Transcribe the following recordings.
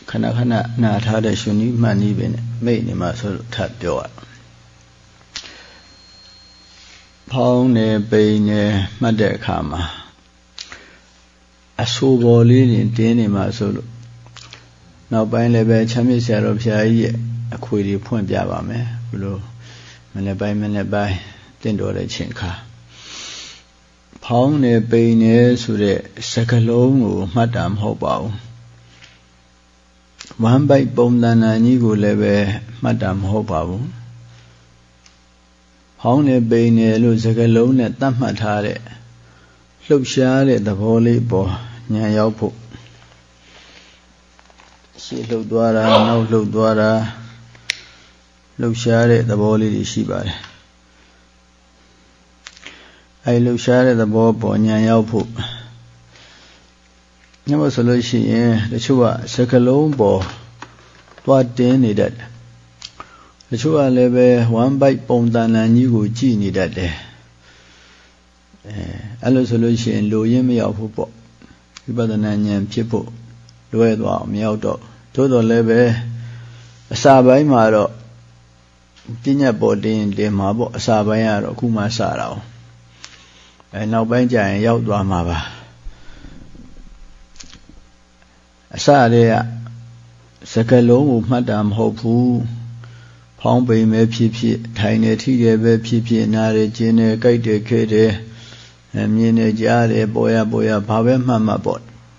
ခဏခဏနာထားတဲ့ရှင်ကြီးမှန်ကြီးပဲနဲ့မိတ်နေမှာဆိုလို့ထပ်ပြောရဖောင်းနေပိန်နေမှတ်တဲ့အခါမှာအဆိုးပေါ်လေးတွေတင်းနေမှာဆိုလို့နောက်ပိုင်းလည်းပဲချမ်းမြေ့ဆရာတော်ဘုရားကြီးရဲ့အခွေတွေဖွင့်ပြပါမယ်ဘယ်လိုမနေ့ပိုင်းတင့်တော်တဲ့ချိန်ခါဖောင်းနေပိန်နေဆိုတဲ့စကားလုံးကိုမှတ်တာမဟုတ်ပါဘူးဝမ်းပိုက်ပုံသဏ္ဍာန်ကြီးကိုလည်းပဲမှတ်တာမဟုတ်ပါဘူးဖောင်းနေပိန်နေလို့စကားလုံးနဲ့သတ်မှတ်ထားတဲ့လှုပ်ရှားတဲ့သဘောလေးပေါ်ဉာဏ်ရောက်ဖို့ရှေ့လှုပ်သွားတာနောက်လှုပ်သွားတာလှုပ်ရှားတဲ့သဘောလေးတွေရှိပါတယ်အဲလှုပ်ရှားတဲ့သဘောပေါ်ဉာဏ်ရောက်ဖို့ညမဆိုလို့ရှိရင်တချို့ကစကလုံးပေါ်သွားတင်းနေတတ်တယ်တချို့ကလည်းပဲဝမ်းပိုက်ပုံသဏ္ဍာန်ကြီးကိုကြည့်နေတတ်တယ်အဲ့လိုဆိုလို့ရှိရင်လိုရင်းမရောက်ဘူးပေါ့ဝိပဿနာဉာဏ်ဖြစ်ဖို့လွဲသွားအောင်မရောက်တော့သို့တော်လည်းပဲအစာပိုင်းမှာတော့ပညာပေါ်တင်မှာပေါ့အစာပိုင်းကတော့အခုမှစတာအောင်နောက်ပိုင်းကျရင်ရောက်သွားမှာပါအစတည်းကစကလုံးကိုမှတ်တာမဟုတ်ဘူးဖောင်းပိန်ပဲဖြစ်ဖြစ်ထိုင်နေထိတယ်ပဲဖြစ်ဖြစ်နားတယ်ကျင်းတယ်ကြိုက်တယ်ခဲတယ်မြင်တယ်ကြားတယ်ပေါ်ရဘာပဲမှတ်ပေါ့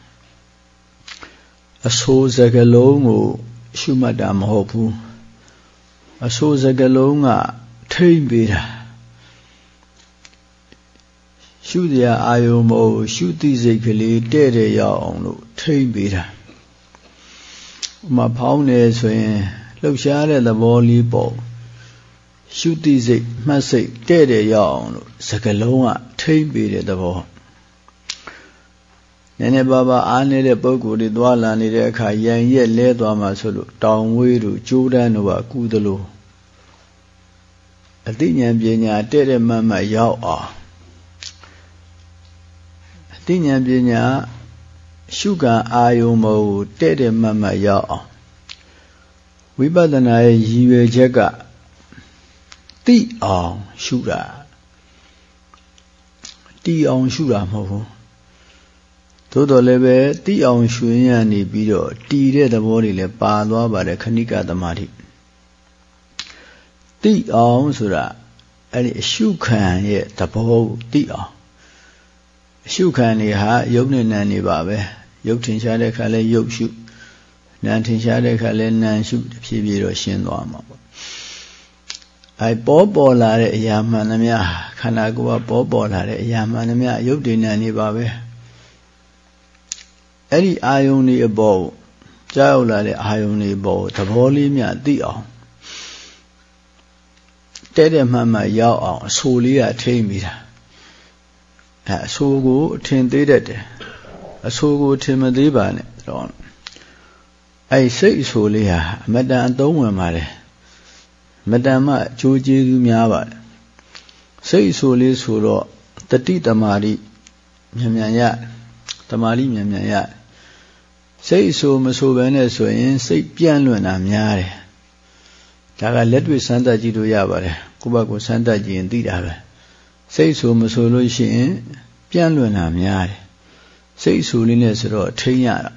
အဆိုးစကလုံးကိုရှုမှတ်တာမဟုတ်ဘူးအဆိုးစကလုံးကထိမ့်ပေးတာရှုတရားအာယုံမဟုတ်ရှုသိစိတ်ကလေးတဲ့တဲ့ရောက်အောင်လို့ထိမ့်ပေးတာဥမာဖောင်းနေဆိုရင်လှုပ်ရှားတဲ့သဘောလေးပေါ့ရှုသိစိတ်မှတ်စိတ်တဲ့တဲ့ရောက်အောင်လို့စကလုံးကထိမ့်ပေးတဲ့သဘောနည်းနည်းပါးအားနေတဲ့ပုဂ္ဂိုလ်တွေသွားလာနေတဲ့အခါရန်ရက်လဲသွားမှဆိုလို့တောင်ဝေးတို့ကျိုးတန်းတို့ကကုသလိုအသိဉာဏ်ပညာတဲ့တဲ့မှတ်ရောက်အောင်အသိဉာဏ်ပညာရှုခံအာယုံမဟုတ်တဲ့တဲ့မှတ်ရောက်အောင်ဝိပဿနာရဲ့ရည်ရွယ်ချက်ကသိအောင်ရှုတာတည်အောင်ရှုတာမဟုတ်ဘူးသို့တော်လည်းပဲသိအောင်ရှုရင်းနေပြီးတော့တည်တဲ့သဘောတွေလည်းပါသွားပါတယ်ခဏိကသမာဓိသိအောင်ဆိုတာအဲ့ဒီအရှုခံရဲ့သဘောကိုသိအောင်အရှုခံတွေဟာယုတ်နဲ့နံနေပါပဲယုတ်ထင်ရှားတဲ့ခါလဲယုတ်ရှုနံထင်ရှားတဲ့ခါလဲနံရှုတဖြည်းဖြည်းတော့ရှင်းသွားမှာပေါ့အဲပေါ်လာတဲ့အရာမှန်သမျှခန္ဓာကိုယ်ကပေါ်လာတဲ့အရာမှန်သမျှယုတ်တွေနံနေပါပဲအဲ့ဒီအာယုန်တွေအပေါ်ကြောက်လာတဲ့အာယုန်တွေပေါ်သဘောလေးမြသိအောင်တဲ့မှရောက်အောင်အဆိုလေးကထိမ့်မိတာအဆိုးကိုထင်သေးတတ်တယ်အဆိုးကိုထင်မသေးပါနဲ့တော့အဲ့စိတ်အဆိုးလေးဟာအမတန်အသုံးဝင်ပါတယ်မတန်မှအကျိုးကျေးဇူးများပါတယ်စိတ်အဆိုးလေးဆိုတော့တတိတမာတိမြန်ရတမာတိမြန်ရစိတ်အဆိုးမဆိုးဘဲနဲ့ဆိုရင်စိတ်ပြန့်လွင့်တာများတယ်ဒါကလက်တွေ့စမ်းသပ်ကြည့်လို့ရပါတယ်ကိုယ့်ဘက်ကိုစမ်းသပ်ကြည့်ရင်သိတာပဲစိတ်ဆိုးမဆိုးလို့ရှိရင်ပြန့်လွင့်တာများတယ်စိတ်ဆိုးလေးနဲ့ဆိုတော့ထိန်းရတာ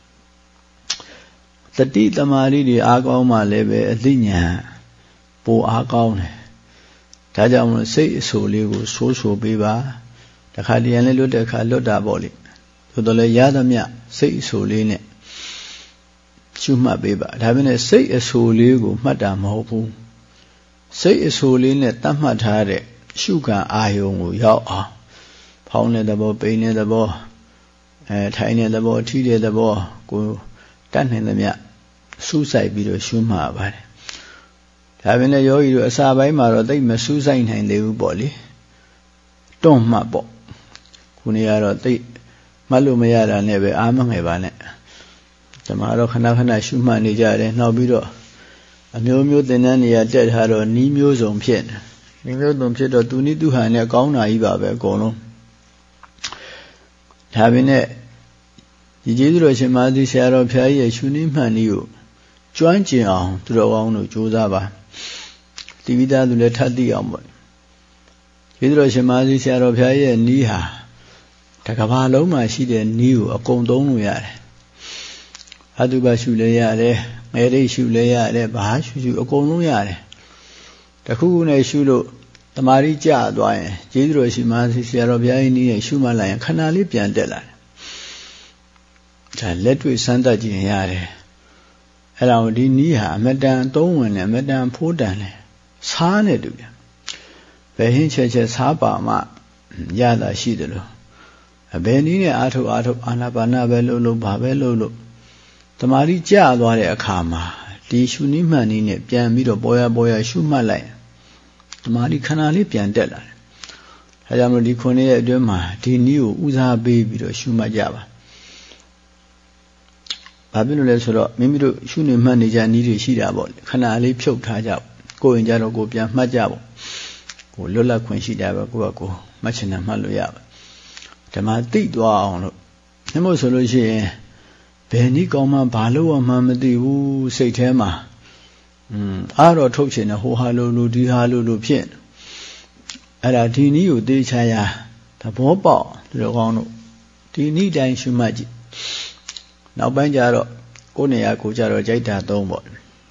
တတိတမာတိတွေအားကောင်းမှလည်းပဲအသိဉာဏ်ပိုအားကောင်းတယ်ဒါကြောင့်မလို့စိတ်အဆိုးလေးကိုဆိုးပေးပါတခါတည်းလည်းလွတ်တဲ့အခါလွတ်တာပေါ့လေသို့တော်လည်းရသမျှစိတ်အဆိုးလေးနဲ့ရှုမှတ်ပေးပါဒါပေမဲ့စိတ်အဆိုးလေးကိုမှတ်တာမဟုတ်ဘူးစိတ်အဆိုးလေးနဲ့တတ်မှတ်ထားတဲ့ရှုခံအာယုံကိုရောက်အောင်ဖောင်းတဲ့သဘောပိန်တဲ့သဘောထိုင်တဲ့သဘောထိတဲ့သဘောကိုတတ်နိုင်သမျှစူးစိုက်ပြီးတော့ရှုမှတ်ပါတယ်ဒါပေမဲ့ယောဂီတို့အစာပိုင်းမှာတော့သိမစူးစိုက်နိုင်သေးဘူးပေါ့လေတွန့်မှတ်ပေါ့ခုနေ့ကတော့သိမှတ်လို့မရတာနဲ့ပဲအားမငယ်ပါနဲ့ဒီမှာတော့ခဏရှုမှတ်နေကြတယ်နောက်ပြီးတော့အမျိုးမျိုးသင်္นานနေရာတက်ထားတော့နီးမျိုးစုံဖြစ်နေနီးမျိုးစုံဖြစ်တော့သူနိသူဟန်နဲ့ကောင်းတာကြီးပါပဲအကုန်လုံးဒါပေမဲ့ဒီကျေးဇူးတော်ရှင်မာသီဆရာတော်ဘုရားကြီးရဲ့ရှုနည်းမှန်နည်းကိုကျွမ်းကျင်အောင်သူတော်ကောင်းတို့ကြိုးစားပါတိပိသားသူလည်းထပ်သိအောင်ပေါ့ကျေးဇူးတော်ရှင်မာသီဆရာတော်ဘုရားရဲ့နည်းဟာတကဘာလုံးမှာရှိတဲ့နည်းကိုအကုန်သုံးလို့ရတယ်အတုပရှုလည်းရတယ်ငယ်ရိပ်ရှုလည်းရတယ်ဘာရှုအကုန်လုံးရတယ်တခုခုနဲ့ရှုလို့တမာရီကျသွားရင်ကျေးဇူးတော်ရှင်မာသီဆရာတော်ဘုရားကြီးနည်းနဲ့ရှုမှတ်လိုက်ရင်ခဏလေးပြန်တက်လာတယ်ဒါလက်တွေ့စမ်းသပ်ကြည့်ရင်ရတယ်အဲ့ဒါကိုဒီနည်းဟာအမတန်သုံးဝင်တယ်အမတန်ဖိုးတန်တယ်စားနေတူတယ်ဘယ်ဟင်းချက်ချက်စားပါမှရတာရှိတယ်လို့ဘယ်နည်းနဲ့အာထုအာနာပါနပဲလို့ဘာပဲလို့တမာရီကျသွားတဲ့အခါမှာဒီရှုနည်းမှန်နည်းနဲ့ပြန်ပြီးတော့ပေါ်ရရှုမှတ်လိုက်တမာရီခဏလေးပြန်တက်လာတယ်ဒါကြောင့်မလို့ဒီခုနှစ်ရဲ့အတွင်းမှာဒီနည်းကိုဦးစားပေးပြီးတော့ရှုမှတ်ကြပါဘာဖြစ်လို့လဲဆိုတော့မိမိတို့ရှုနေမှတ်နေကြနည်းတွေရှိတာပေါ့ခဏလေးဖြုတ်ထားကြကိုယ်ရင်ကြတော့ကိုပြန်မှတ်ကြပေါ့ကိုလွတ်လပ်ခွင့်ရှိတာပဲကိုကကိုမှတ်ချင်တယ်မှတ်လို့ရပါဓမ္မသိသွားအောင်လို့နှမို့ဆိုလို့ရှိရင်ဘယ်နည်းကောင်းမှဘာလို့မှမသိဘူးစိတ်ထဲမှာအားတော့ထုတ်ချင်တယ်ဟိုဟာလို့ဒီဟာလို့ဖြစ်အဲ့ဒါဒီနည်းကိုသိချရာသဘောပေါက်သူတော်ကောင်းတို့ဒီနည်းတိုင်းရှုမှတ်ကြည့်နောက်ပိုင်းကျတော့ကိုယ်နေရာကိုကြတော့ကြိုက်တာသုံးပေါ့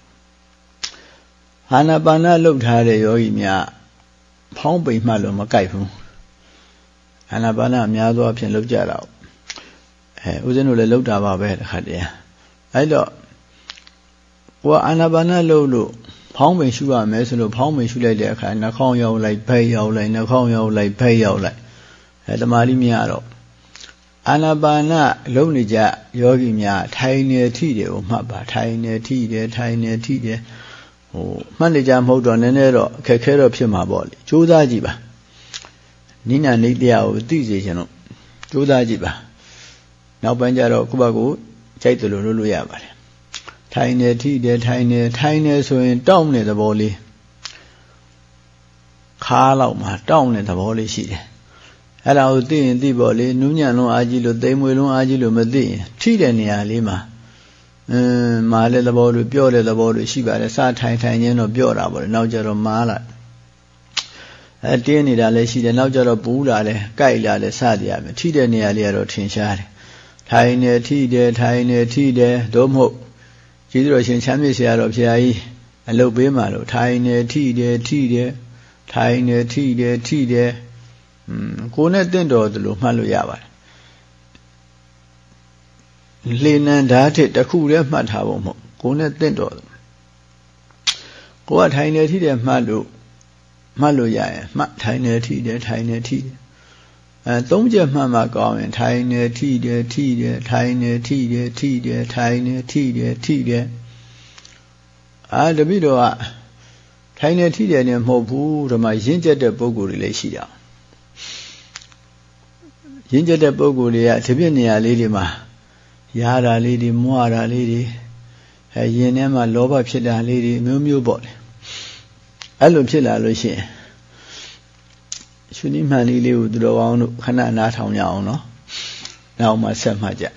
အာနာပါနလှုပ်ထားတဲ့ယောဂီများဖောင်းပိန်မှလို့မကြိုက်ဘူးအာနာပါနအများသောအဖြစ်လှုပ်ကြတာဦးဇင်းတို့လည်းလှုပ်တာပါပဲတခါတည်းအဲ့တော့ကိုယ်အာနာပါနလှုပ်လို့ဖောင်းပိန်ရှုရမယ်ဆိုလို့ဖောင်းပိန်ရှုလိုက်တဲ့အခါနှာခေါင်းရောက်လိုက်ဘက်ရောက်လိုက်နှာခေါင်းရောက်လိုက်ဘက်ရောက်လိုက်တမာရီမရတော့အာနာပါနလုံနေကြယောဂီများထိုင်နေထိတယ်ကိုမှတ်ပါထိုင်နေထိတယ်ထိုင်နေထိတယ်ဟိုမှတ်နေကြမဟုတ်တော့နည်းနည်းတော့အခက်ခဲတော့ဖြစ်မှာပေါ့လေကြိုးစားကြည့်ပါနိနာနိတရားကိုသိစေချင်လို့ကြိုးစားကြည့်ပါနောက်ပိုင်းကျတော့ကိုယ့်ဘက်ကိုကြိုက်တယ်လို့လုပ်လို့ရပါတယ်ထိုင်နေထိတယ်ထိုင်နေဆိုရင်တောင့်တဲ့သဘောလေးခါလောက်မှာတောင့်တဲ့သဘောလေးရှိတယ်အဲ့ဒါကိုသိရင်သိပေါ့လေနူးညံ့လုံးအားကြီးလို့သိမ်မွေလုံးအားကြီးလို့မသိရင်ထိတဲ့နေရာလေးမှာမာတဲ့သဘောတွေပြော့တဲ့သဘောတွေရှိပါတယ်စထိုင်ချင်းတော့ပြော့တာပေါ့လေနောက်ကျတော့မားလာတင်းနေတာလည်းရှိတယ်နောက်ကျတော့ပူးလာတယ်ကြိုက်လာတယ်စသည်ရမယ်ထိတဲ့နေရာလေးကတော့ထင်ရှားတယ်ထိုင်နေထိတယ်သို့မဟုတ်ကျေးဇူးတော်ရှင်ချမ်းမြေ့ဆရာတော်ဘုရားကြီးအလုပ်ပေးမှလို့ထိုင်နေထိတယ်ထိုင်နေထိတယ်ကိုယ်နဲ့တင့်တော်တယ်လို့မှတ်လို့ရပါတယ်လေနံဓာတ်တစ်တစ်ခုတည်းမှတ်ထားဖို့မဟုတ်ကိုယ်နဲ့တင့်တော်တယ်ကိုယ်ကထိုင်နေထိတယ်မှတ်လို့ရရင်မှတ်ထိုင်နေထိတယ်သုံးချက်မှတ်မှကောင်းရင်ထိုင်နေထိတယ်ထိုင်နေထိတယ်ထိုင်နေထိတယ်တပိတော့ကထိုင်နေထိတယ်နဲ့မဟုတ်ဘူးဓမ္မရင့်ကျက်တဲ့ပုဂ္ဂိုလ်တွေလည်းရှိတာရင့်ကျက်တဲ့ပုဂ္ဂိုလ်တွေကဒီပြည့်နေရာလေးတွေမှာရတာလေးတွေမွားတာလေးတွေရင်ထဲမှာလောဘဖြစ်တာလေးတွေမျိုးပေါ့လေအဲ့လိုဖြစ်လာလို့ရှိရင်ရှုနည်းမှန်လေးကိုသူတော်ကောင်းတို့ခဏနားထောင်ကြအောင်နော်နောက်မှဆက်မှတ်ကြ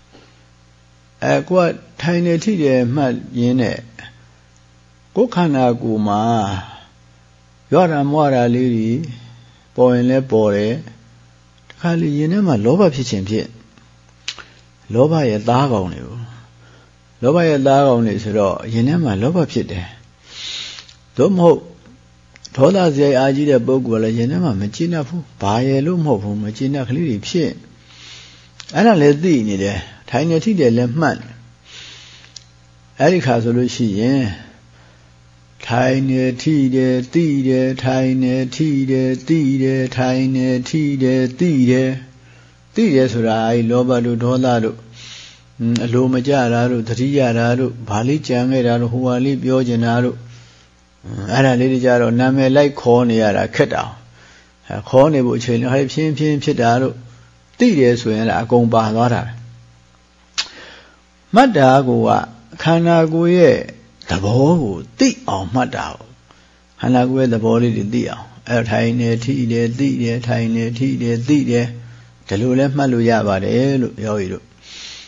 ကိုကထိုင်နေထိတယ်မှတ်ရင်းနဲ့ကိုယ်ခန္ဓာကိုယ်မှာရောတာမွားတာလေးတွေပေါ်ရင်လည်းပေါ်တယ်တခါလေရင်ထဲမှာလောဘဖြစ်ခြင်းဖြစ်လောဘရဲ့သားကောင်တွေလောဘရဲ့သားကောင်တွေဆိုတော့ရင်ထဲမှာလောဘဖြစ်တယ်သို့မဟုတ်ဒေါသစရိုက်အားကြီးတဲ့ပုဂ္ဂိုလ်လည်းရင်ထဲမှာမကျေနပ်ဘူးဘာရဲ့လို့မဟုတ်ဘူးမကျေနပ်ကလေးတွေဖြစ်အဲ့ဒါလည်းသိနေတယ်ထိုင်နေထိတယ်လည်းမှတ်အဲ့ဒီခါဆိုလို့ရှိရင်ထိုင်နေထိတယ်သိတယ်ထိုင်နေထိတယ်သိတယ်ထိုင်နေထိတယ်သိတယ်ဆိုတာအဲ့လောဘတို့ဒေါသတို့အလိုမကြတာတို့သတိရတာတို့ဘာလေးကြံခဲ့တာတို့ဟိုဟာလေးပြောကျင်တာတို့အဲ့ဒါလေးတွေကြတော့နာမည်လိုက်ခေါ်နေရတာခက်တာခေါ်နေဖို့အချိန်လေးဖြင်းဖြစ်တာတို့သိတယ်ဆိုရင်လည်းအကုန်ပါသွားတာမှတ်တာကခန္ဓာကိုယ်ရဲ့သဘောကိုသိအောင်မှတ်တာခန္ဓာကိုယ်ရဲ့သဘောလေးတွေသိအောင်အဲ့ထိုင်နေထိတယ်သိတယ်ထိုင်နေထိတယ်သိတယ်ဒီလိုလဲမှတ်လို့ရပါတယ်လို့ပြောရည်တို့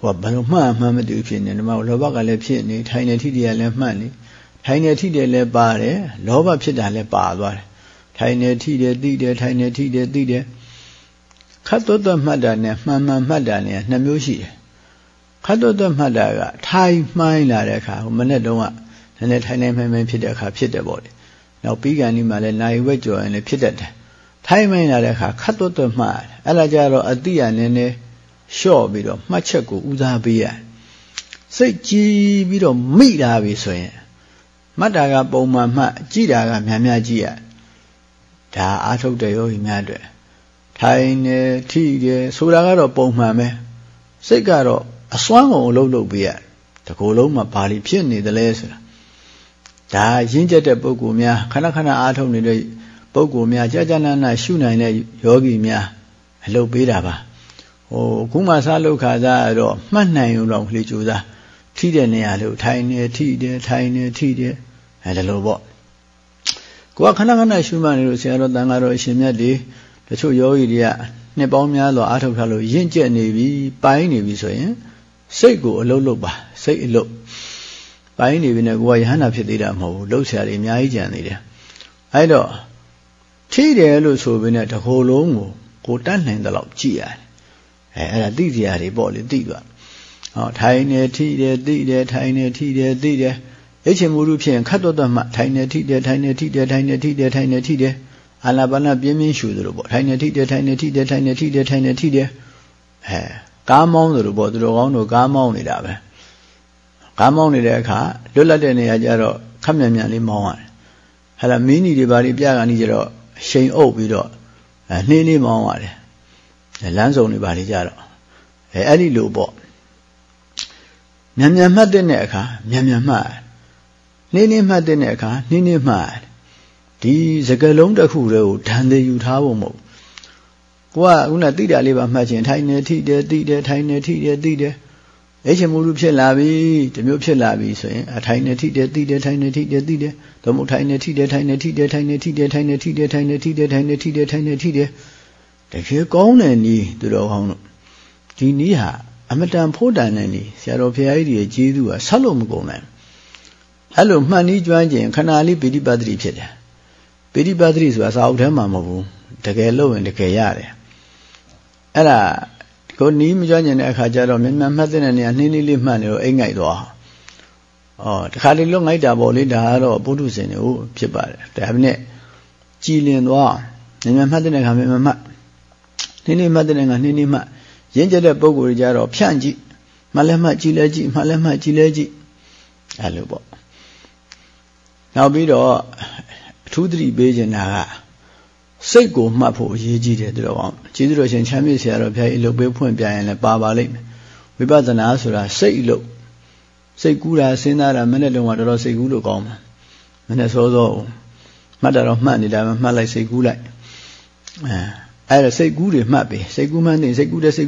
ဟိုကဘယ်လိုမှတ်မသိဖြစ်နေဒီမှာလောဘကလည်းဖြစ်နေထိုင်နေထိတယ်လည်းမှတ်နေထိုင်နေထိတယ်လည်းပါတယ်လောဘဖြစ်တာလည်းပါသွားတယ်ထိုင်နေထိတယ်သိတယ်ထိုင်နေထိတယ်သိတယ်ခတ်သွတ်မှတ်တာနဲ့မှန်မှတ်တာနဲ့နှစ်မျိုးရှိတယ်ခတ်သွတ်မှတ်တာကထိုင်မှိုင်းလာတဲ့အခါဟိုမနေ့တုန်းကနည်းနည်းထိုင်နေမှိုင်းဖြစ်တဲ့အခါဖြစ်တယ်ပေါ့လေနောက်ပြီးကန်ဒီမှာလည်းနိုင်ဝက်ကြော်ရင်လည်းဖြစ်တတ်တယ်ထိုင်မှိုင်းလာတဲ့အခါခတ်သွတ်မှတ်အဲ့ဒါကြတော့အတိရနည်းနည်းလျှော့ပြီးတော့မှတ်ချက်ကိုဦးစားပေးရစိတ်ကြည်ပြီးတော့မိတာပြီဆိုရင်မှတ်တာကပုံမှန်မှတ်ကြည့်တာကများကြည့်ရဒါအာထုတ်တဲ့ယောဂီများအတွက်ထိုင်နေထိတယ်ဆိုတာကတော့ပုံမှန်ပဲစိတ်ကတော့အစွမ်းကုန်အလုပ်ပေးရတကူလုံးမှာဘာလို့ဖြစ်နေသလဲဆိုတာဒါရင်းကျက်တဲ့ပုဂ္ဂိုလ်များခဏအာထုတ်နေတဲ့ပုဂ္ဂိုလ်များကြာနာရှုနိုင်တဲ့ယောဂီများအလုပ်ပေးတာပါဟိုခုမှစားလုပ်ခါစားတော့မှတ်နိုင်ုံတော့ကလေးကြိုးစားထိတဲ့နေရာလို့ထိုင်နေထိတယ်ထိုင်နေထိတယ်ဒါလိုပေါ့ကိုကခဏရှုမှတ်နေလို့ဆရာတော်တန်ဃာတော်အရှင်မြတ်တွေတချို့ယောဂီတွေကနှစ်ပေါင်းများစွာအားထုတ်ထားလို့ရင့်ကျက်နေပြီပိုင်းနေပြီဆိုရင်စိတ်ကိုအလုပ်ပါစိတ်အလုပ်ပိုင်းနေပြီနဲ့ကိုကယဟန္တာဖြစ်သေးတာမဟုတ်ဘူးလှုပ်ရှားတွေအများကြီးကြံနေတယ်အဲ့တော့ထိတယ်လို့ဆိုပြီးနဲ့တကိုယ်လုံးကိုတတ်နိုင်တဲ့လောက်ကြည့်ရတယ်အဲ့ဒါသိစရာတွေပေါ့လေသိသွားဟောထိုင်နေထိတယ်သိတယ်ထိုင်နေထိတယ်သိတယ်အိတ်ချင်မှုလူဖြစ်ရင်ခတ်တော့မှထိုင်နေထိတယ်ထိုင်နေထိတယ်ထိုင်နေထိတယ်ထိုင်နေထိတယ်အာနာပါနပြင်းရှူသလိုပေါ့ထိုင်နေထိတယ်ထိုင်နေထိတယ်ထိုင်နေထိတယ်ထိုင်နေထိတယ်ကားမောင်းသလိုပေါ့သူတော်ကောင်းတို့ကားမောင်းနေတာပဲကားမောင်းနေတဲ့အခါလွတ်လပ်တဲ့နေရာကျတော့ခက်မြန်လေးမောင်းရတယ်ဟဲ့လားမင်းကြီးတွေဘာတွေပြကနေကြတော့ရှိန်အုပ်ပြီးတော့နှင်းမောင်းရတယ်လမ်းစုံတွေဘာတွေကြတော့အဲ့ဒီလိုပေါ့မြန်မှတ်တဲ့အခါမြန်မှတ်နှင်းမှတ်တဲ့အခါနှင်းမှတ်ဒီစကလုံးတစ်ခုတည်းကိုဓာန်သေးယူထားဖို့မဟုတ်ကိုကခုနသိတာလေးပါမှတ်ခြင်းထိုင်နေထိတယ်သိတယ်ထိုင်နေထိတယ်သိတယ်အိတ်ချမှုလူဖြစ်လာပြီဒီမျိုးဖြစ်လာပြီဆိုရင်ထိုင်နေထိတယ်သိတယ်ထိုင်နေထိတယ်သိတယ်သို့မဟုတ်ထိုင်နေထိတယ်ထိုင်နေထိတယ်ထိုင်နေထိတယ်ထိုင်နေထိတယ်ထိုင်နေထိတယ်ထိုင်နေထိတယ်ထိုင်နေထိတယ်တကယ်ကောင်းတဲ့နည်းသူတော်ကောင်းတို့ဒီနည်းဟာအမတန်ဖို့တန်တဲ့နည်းဆရာတော်ဘုရားကြီးရဲ့ကျေးဇူးကဆက်လို့မကုန်နိုင်အဲ့လိုမှန်နည်းကျွမ်းကျင်ခဏလေးပိဋိပတ်တိဖြစ်တယ်ပိဋိပတ်တိဆိုတာစာအုပ်ထဲမှာမဟုတ်ဘူးတကယ်လို့ရင်တကယ်ရတယ်အဲ့ဒါကိုနီးမကျွမ်းကျင်တဲ့အခါကျတော့မြန်မှတ်တဲ့နေရာနှင်းလေးမှတ်နေတော့အိတ်ငိုက်သွားတခါလေးလွတ်ငိုက်တာပေါ့လေဒါကတော့ပုထုဇဉ်တွေဖြစ်ပါတယ်ဒါပေမဲ့ကြည်လင်သွားမြန်မှတ်တဲ့အခါမြန်မှတ်နှင်းမှတ်တဲ့အခါနှင်းမှတ်ရင်းကျက်တဲ့ပုံကိုယ်ကြတော့ဖြန့်ကြည့်မှတ်လဲမှတ်ကြည့်လဲကြည့်မှတ်လဲမှတ်ကြည့်လဲကြည့်အဲ့လိုပေါ့နောက်ပြီးတော့အထူးသတိပေးခြင်းတာကစိတ်ကိုမှတ်ဖို့အရေးကြီးတယ်သူတော်ကောင်းကျေးဇူးတော်ရှင်ချမ်းမြေ့ဆရာတော်ဘုရားအလုပ်ပေးဖွင့်ပြရင်လည်းပါလိမ့်မယ်ဝိပဿနာဆိုတာစိတ်အလုပ်စိတ်ကူးတာစဉ်းစားတာမနေ့တုန်းကတော်တော်စိတ်ကူးလို့ကောင်းမှာမနေ့စောမှတ်တာတော့မှတ်နေတာမှတ်လိုက်စိတ်ကူးလိုက်အဲ့ဒါစိတ်ကူးတွေမှတ်ပြီစိတ်ကူးမှန်းနေစိတ်ကူးတယ်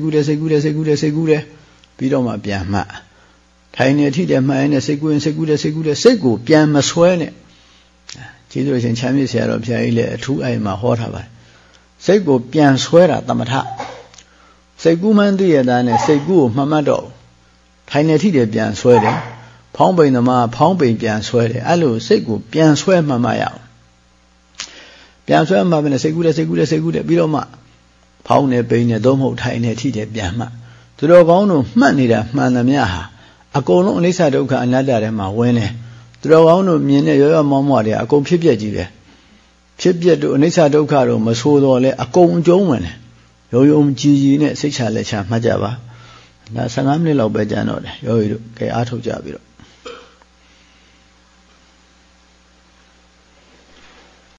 ပြီးတော့မှပြန်မှတ်ထိုင်နေထိတယ်မှတ်ရင်စိတ်ကူးရင်စိတ်ကူးတယ်စိတ်ကိုပြန်မဆွဲနဲ့ကျေးဇူးရှင်ချမ်းမြေ့ဆရာတော်ဘုရားကြီးလည်းအထူးအဲ့မှာဟောထားပါတယ်စိတ်ကိုပြန်ဆွဲတာသမထစိတ်ကူးမှန်းသိရတာနဲ့စိတ်ကူးကိုမှတ်မှတ်တော့ထိုင်နေထိတယ်ပြန်ဆွဲတယ်ဖောင်းပိန်သမားဖောင်းပိန်ပြန်ဆွဲတယ်အဲ့လိုစိတ်ကိုပြန်ဆွဲမှတ်ရအောင်ပြန်ဆွဲမှပဲနဲ့စိတ်ကူးတယ်ပြီးတော့မှဖောင်းနေပိန်နေတော့မဟုတ်ထိုင်နေထိတယ်ပြန်မှသူတော်ကောင်းတို့မှတ်နေတာမှန်သမျှဟာအကုန်လုံးအနိစ္စဒုက္ခအနတ္တထဲမှာဝင်တယ်သူတော်ကောင်းတို့မြင်တဲ့ရောမောမောတွေအကုန်ဖြစ်ပြက်ကြီးပဲဖြစ်ပြက်တို့အနိစ္စဒုက္ခတို့မဆိုးတော့လဲအကုန်အကျုံးဝင်တယ်ရုံကြည်နဲ့စိတ်ချလက်ချမှတ်ကြပါဒါ15မိနစ်လောက်ပဲကြာတော့တယ်ယောဂီတို့ကဲအားထုတ်ကြပြီးတော့